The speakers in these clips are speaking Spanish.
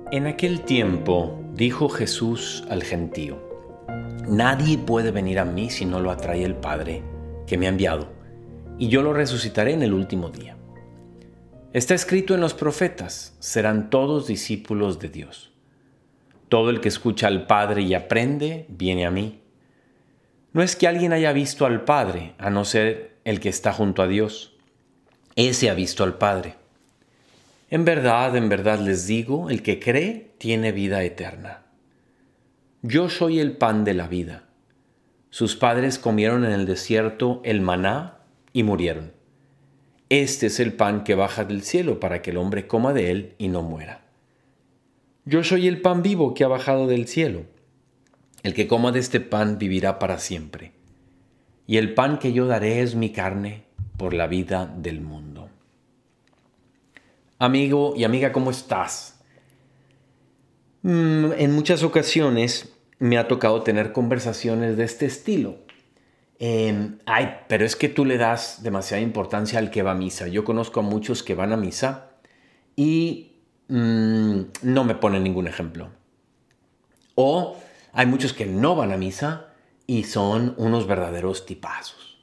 En aquel tiempo dijo Jesús al gentío: Nadie puede venir a mí si no lo atrae el Padre que me ha enviado, y yo lo resucitaré en el último día. Está escrito en los profetas: serán todos discípulos de Dios. Todo el que escucha al Padre y aprende, viene a mí. No es que alguien haya visto al Padre, a no ser el que está junto a Dios. Ese ha visto al Padre. En verdad les digo, el que cree tiene vida eterna. Yo soy el pan de la vida. Sus padres comieron en el desierto el maná y murieron. Este es el pan que baja del cielo para que el hombre coma de él y no muera. Yo soy el pan vivo que ha bajado del cielo. El que coma de este pan vivirá para siempre. Y el pan que yo daré es mi carne por la vida del mundo. Amigo y amiga, ¿cómo estás? En muchas ocasiones me ha tocado tener conversaciones de este estilo. Pero es que tú le das demasiada importancia al que va a misa. Yo conozco a muchos que van a misa y no me ponen ningún ejemplo. O hay muchos que no van a misa y son unos verdaderos tipazos.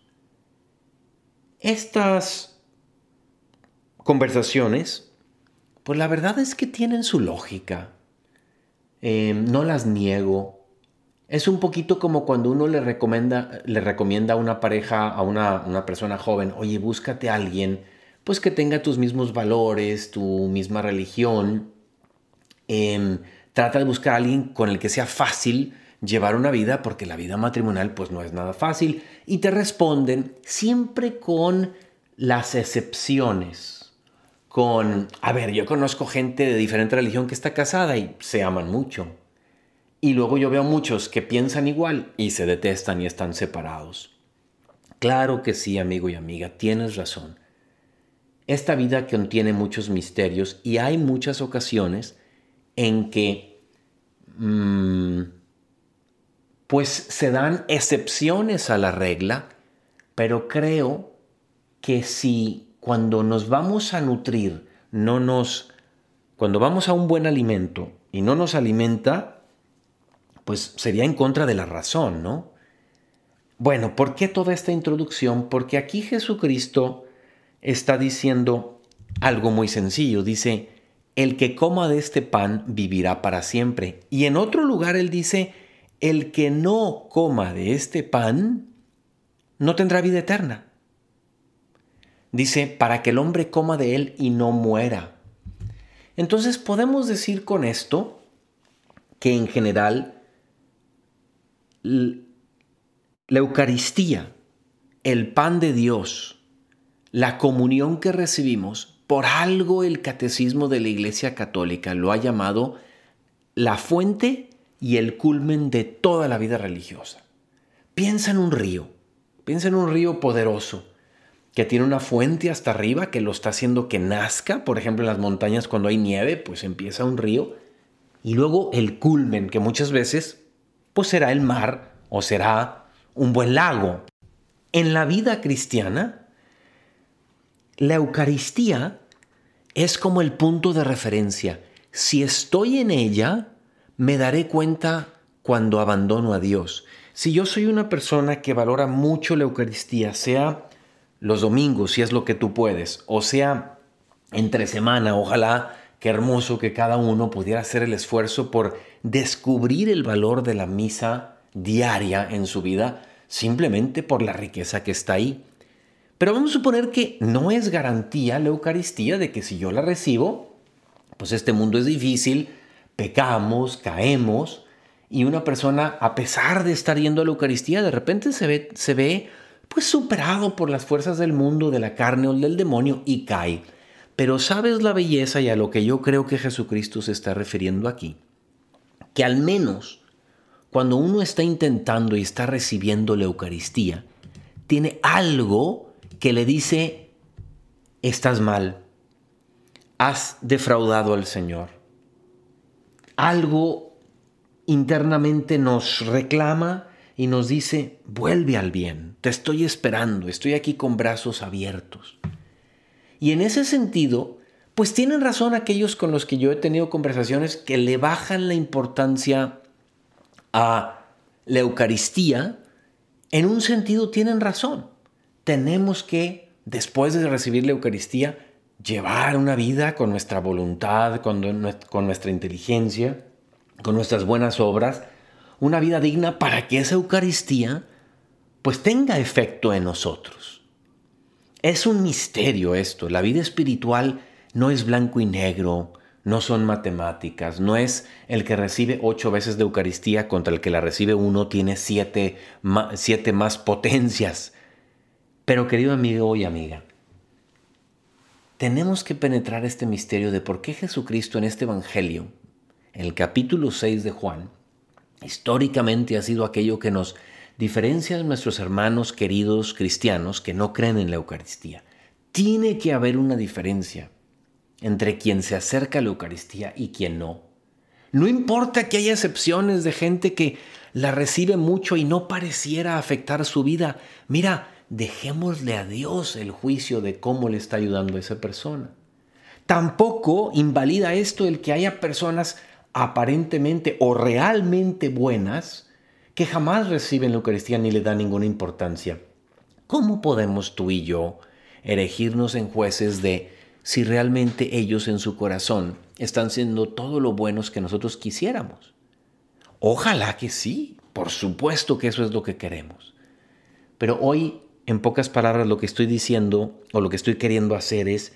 Estas conversaciones, pues la verdad es que tienen su lógica. No las niego. Es un poquito como cuando uno le recomienda a una pareja, a una persona joven: oye, búscate a alguien pues que tenga tus mismos valores, tu misma religión. Trata de buscar a alguien con el que sea fácil llevar una vida, porque la vida matrimonial pues no es nada fácil. Y te responden siempre con las excepciones. Yo conozco gente de diferente religión que está casada y se aman mucho. Y luego yo veo muchos que piensan igual y se detestan y están separados. Claro que sí, amigo y amiga, tienes razón. Esta vida contiene muchos misterios y hay muchas ocasiones en que pues se dan excepciones a la regla, pero creo que si cuando nos vamos a nutrir, cuando vamos a un buen alimento y no nos alimenta, pues sería en contra de la razón, ¿no? Bueno, ¿por qué toda esta introducción? Porque aquí Jesucristo está diciendo algo muy sencillo. Dice: el que coma de este pan vivirá para siempre. Y en otro lugar él dice: el que no coma de este pan no tendrá vida eterna. Dice: para que el hombre coma de él y no muera. Entonces podemos decir con esto que en general la Eucaristía, el pan de Dios, la comunión que recibimos, por algo el Catecismo de la Iglesia Católica lo ha llamado la fuente y el culmen de toda la vida religiosa. Piensa en un río poderoso, que tiene una fuente hasta arriba que lo está haciendo que nazca. Por ejemplo, en las montañas cuando hay nieve, pues empieza un río. Y luego el culmen, que muchas veces pues será el mar o será un buen lago. En la vida cristiana, la Eucaristía es como el punto de referencia. Si estoy en ella, me daré cuenta cuando abandono a Dios. Si yo soy una persona que valora mucho la Eucaristía, sea los domingos, si es lo que tú puedes, o sea entre semana, ojalá, qué hermoso que cada uno pudiera hacer el esfuerzo por descubrir el valor de la misa diaria en su vida, simplemente por la riqueza que está ahí. Pero vamos a suponer que no es garantía la Eucaristía de que si yo la recibo, pues este mundo es difícil, pecamos, caemos, y una persona, a pesar de estar yendo a la Eucaristía, de repente se ve pues superado por las fuerzas del mundo, de la carne o del demonio, y cae. Pero ¿sabes la belleza y a lo que yo creo que Jesucristo se está refiriendo aquí? Que al menos cuando uno está intentando y está recibiendo la Eucaristía, tiene algo que le dice: estás mal, has defraudado al Señor. Algo internamente nos reclama y nos dice: vuelve al bien, te estoy esperando, estoy aquí con brazos abiertos. Y en ese sentido, pues tienen razón aquellos con los que yo he tenido conversaciones que le bajan la importancia a la Eucaristía. En un sentido tienen razón. Tenemos que, después de recibir la Eucaristía, llevar una vida con nuestra voluntad, con nuestra inteligencia, con nuestras buenas obras, una vida digna para que esa Eucaristía pues tenga efecto en nosotros. Es un misterio esto. La vida espiritual no es blanco y negro, no son matemáticas, no es el que recibe 8 veces de Eucaristía contra el que la recibe 1 tiene 7 más potencias. Pero querido amigo y amiga, tenemos que penetrar este misterio de por qué Jesucristo en este Evangelio, en el capítulo 6 de Juan, históricamente ha sido aquello que nos diferencia de nuestros hermanos queridos cristianos que no creen en la Eucaristía. Tiene que haber una diferencia entre quien se acerca a la Eucaristía y quien no. No importa que haya excepciones de gente que la recibe mucho y no pareciera afectar su vida. Mira, dejémosle a Dios el juicio de cómo le está ayudando a esa persona. Tampoco invalida esto el que haya personas aparentemente o realmente buenas que jamás reciben la Eucaristía ni le dan ninguna importancia. ¿Cómo podemos tú y yo erigirnos en jueces de si realmente ellos en su corazón están siendo todo lo buenos que nosotros quisiéramos? Ojalá que sí, por supuesto que eso es lo que queremos. Pero hoy, en pocas palabras, lo que estoy diciendo o lo que estoy queriendo hacer es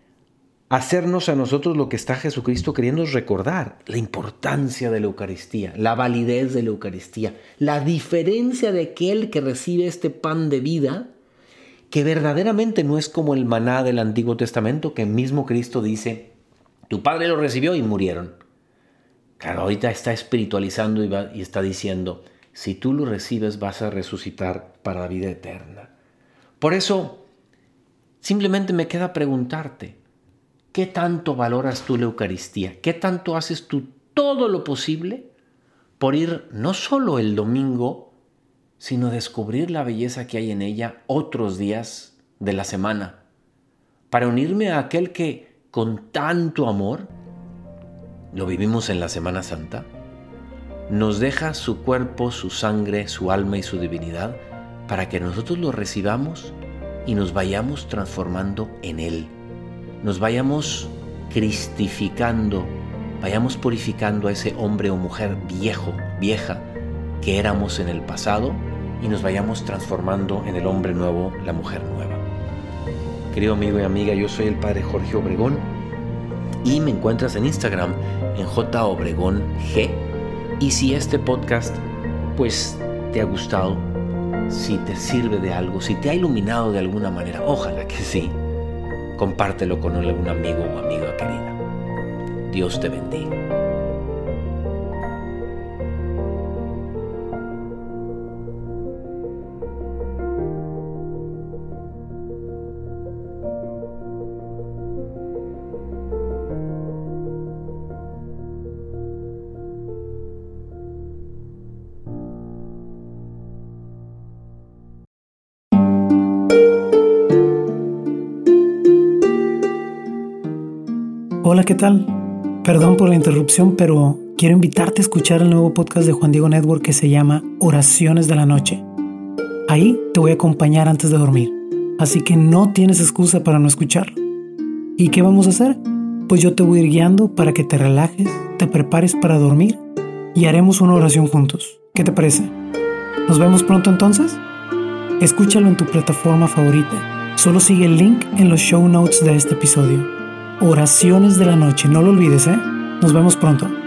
hacernos a nosotros lo que está Jesucristo queriendo recordar: la importancia de la Eucaristía, la validez de la Eucaristía, la diferencia de aquel que recibe este pan de vida, que verdaderamente no es como el maná del Antiguo Testamento, que mismo Cristo dice: tu padre lo recibió y murieron. Claro, ahorita está espiritualizando y está diciendo: si tú lo recibes vas a resucitar para la vida eterna. Por eso, simplemente me queda preguntarte: ¿qué tanto valoras tú la Eucaristía? ¿Qué tanto haces tú todo lo posible por ir no solo el domingo, sino descubrir la belleza que hay en ella otros días de la semana, para unirme a aquel que con tanto amor, lo vivimos en la Semana Santa, nos deja su cuerpo, su sangre, su alma y su divinidad para que nosotros lo recibamos y nos vayamos transformando en Él? Nos vayamos cristificando, vayamos purificando a ese hombre o mujer vieja que éramos en el pasado y nos vayamos transformando en el hombre nuevo, la mujer nueva. Querido amigo y amiga, yo soy el Padre Jorge Obregón y me encuentras en Instagram en JObregónG. Y si este podcast pues te ha gustado, si te sirve de algo, si te ha iluminado de alguna manera, ojalá que sí, compártelo con algún amigo o amiga querida. Dios te bendiga. Hola, ¿qué tal? Perdón por la interrupción, pero quiero invitarte a escuchar el nuevo podcast de Juan Diego Network que se llama Oraciones de la Noche. Ahí te voy a acompañar antes de dormir, así que no tienes excusa para no escucharlo. ¿Y qué vamos a hacer? Pues yo te voy a ir guiando para que te relajes, te prepares para dormir y haremos una oración juntos. ¿Qué te parece? ¿Nos vemos pronto entonces? Escúchalo en tu plataforma favorita. Solo sigue el link en los show notes de este episodio. Oraciones de la Noche, no lo olvides, ¿eh? Nos vemos pronto.